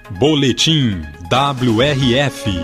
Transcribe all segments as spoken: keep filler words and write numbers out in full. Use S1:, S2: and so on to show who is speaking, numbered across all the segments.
S1: Boletim W R F.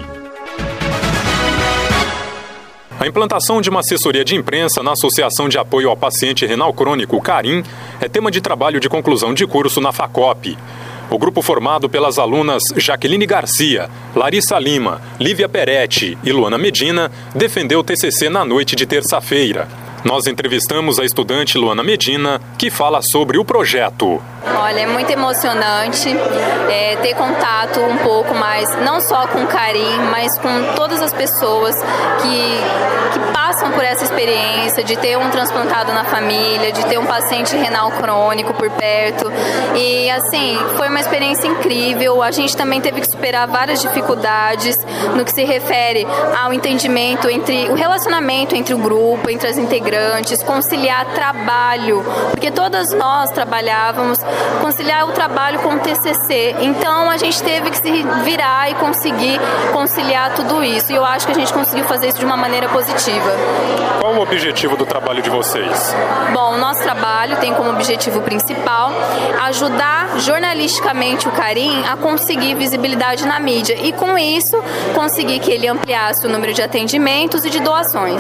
S1: A implantação de uma assessoria de imprensa na Associação de Apoio ao Paciente Renal Crônico, CARIM, é tema de trabalho de conclusão de curso na FACOP. O grupo formado pelas alunas Jaqueline Garcia, Larissa Lima, Lívia Peretti e Luana Medina defendeu o T C C na noite de terça-feira. Nós entrevistamos a estudante Luana Medina, que fala sobre o projeto.
S2: Olha, é muito emocionante é, ter contato um pouco mais, não só com o CARIM, mas com todas as pessoas que, que passam por essa experiência de ter um transplantado na família, de ter um paciente renal crônico por perto. E assim, foi uma experiência incrível. A gente também teve que superar várias dificuldades no que se refere ao entendimento entre o relacionamento entre o grupo, entre as integrantes, conciliar trabalho, porque todas nós trabalhávamos, conciliar o trabalho com o T C C. Então a gente teve que se virar e conseguir conciliar tudo isso. E eu acho que a gente conseguiu fazer isso de uma maneira positiva.
S1: Qual o objetivo do trabalho de vocês?
S2: Bom, o nosso trabalho tem como objetivo principal ajudar jornalisticamente o CARIM a conseguir visibilidade na mídia e, com isso, conseguir que ele ampliasse o número de atendimentos e de doações.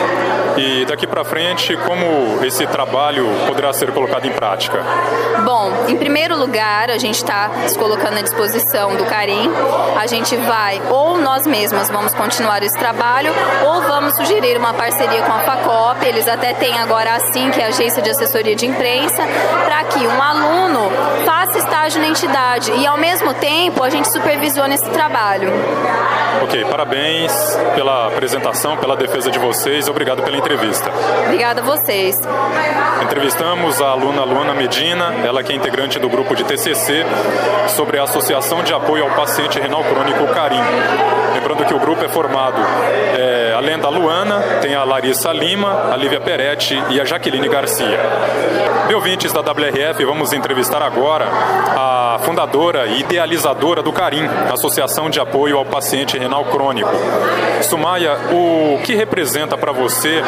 S1: E daqui para frente, como esse trabalho poderá ser colocado em prática?
S2: Bom, em primeiro lugar, a gente está se colocando à disposição do CARIM. A gente vai, ou nós mesmas vamos continuar esse trabalho, ou vamos sugerir uma parceria com a FACOP. Eles até têm agora a ASSIM, que é a Agência de Assessoria de Imprensa, para que um aluno faça estágio na entidade e, ao mesmo tempo, a gente supervisione esse trabalho.
S1: Ok, parabéns pela apresentação, pela defesa de vocês. Obrigado pela entrevista.
S2: Obrigada a vocês.
S1: Entrevistamos a aluna Luana Medina, ela que é integrante do grupo de T C C, sobre a Associação de Apoio ao Paciente Renal Crônico, CARIM. Lembrando que o grupo é formado, é, além da Luana, tem a Larissa Lima, a Lívia Peretti e a Jaqueline Garcia. Bem, ouvintes da W R F, vamos entrevistar agora a fundadora e idealizadora do CARIM, Associação de Apoio ao Paciente Renal Crônico. Sumaia, o que representa para você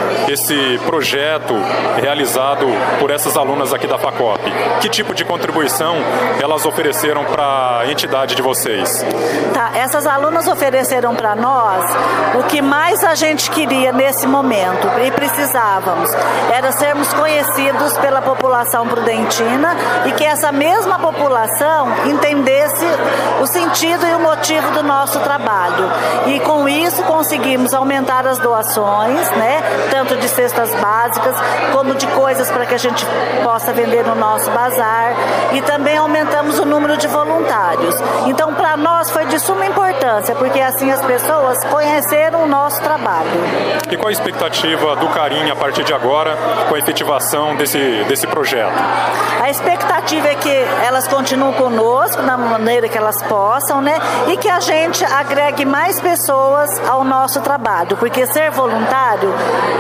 S1: esse projeto realizado por essas alunas aqui da FACOP? Que tipo de contribuição elas ofereceram para a entidade de vocês?
S3: Tá, essas alunas ofereceram para nós o que mais a gente queria nesse momento e precisávamos, era sermos conhecidos pela população prudentina e que essa mesma população entendesse o sentido e o motivo do nosso trabalho. E com isso conseguimos aumentar as doações, né, tanto de cestas básicas como de coisas para que a gente possa vender no nosso bazar, e também aumentamos o número de voluntários. Então, para nós foi de suma importância, porque assim as pessoas conheceram o nosso trabalho.
S1: E qual a expectativa do CARIM a partir de agora com a efetivação desse, desse projeto?
S3: A expectativa é que elas continuem conosco da maneira que elas possam, né? E que a gente agregue mais pessoas ao nosso trabalho, porque ser voluntário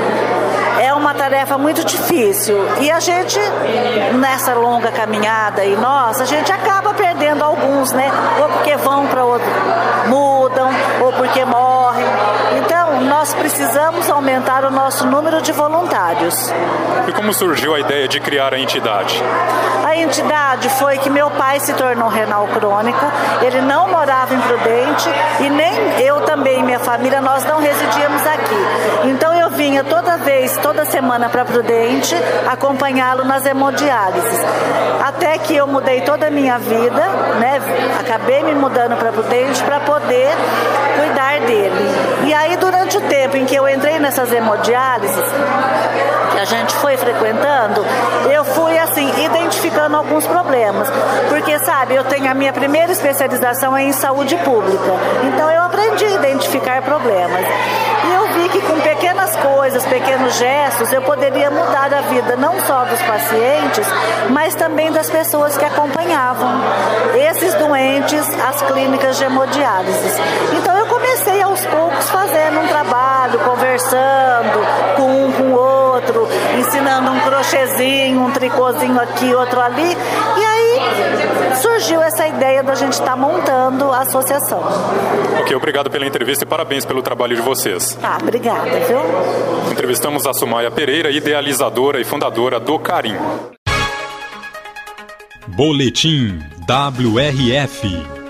S3: é uma tarefa muito difícil e a gente, nessa longa caminhada aí nossa, a gente acaba perdendo alguns, né? Ou porque vão para outro, mudam, ou porque morrem. Então, nós precisamos aumentar o nosso número de voluntários.
S1: E como surgiu a ideia de criar a entidade?
S3: A entidade foi que meu pai se tornou renal crônico, ele não morava em Prudente e nem eu também, minha família, nós não residíamos aqui. Então eu vinha toda vez, toda semana para Prudente acompanhá-lo nas hemodiálises. Até que eu mudei toda a minha vida, né? Acabei me mudando para Prudente para poder cuidar dele. E aí, durante o tempo em que eu entrei nessas hemodiálises, que a gente foi frequentando, eu fui assim, identificando alguns problemas. Porque, sabe, eu tenho a minha primeira especialização em saúde pública. Então eu aprendi a identificar problemas. E eu vi que com pequenas coisas, pequenos gestos, eu poderia mudar a vida não só dos pacientes, mas também das pessoas que acompanhavam esses doentes às clínicas de hemodiálise. Então eu comecei aos poucos fazendo um trabalho, conversando com um com o outro, ensinando um crochêzinho, um tricôzinho aqui, outro ali. E aí surgiu essa ideia da gente estar montando a associação.
S1: Ok, obrigado pela entrevista e parabéns pelo trabalho de vocês.
S3: Ah, obrigada, viu?
S1: Entrevistamos a Sumaia Pereira, idealizadora e fundadora do CARIM.
S4: Boletim W R F.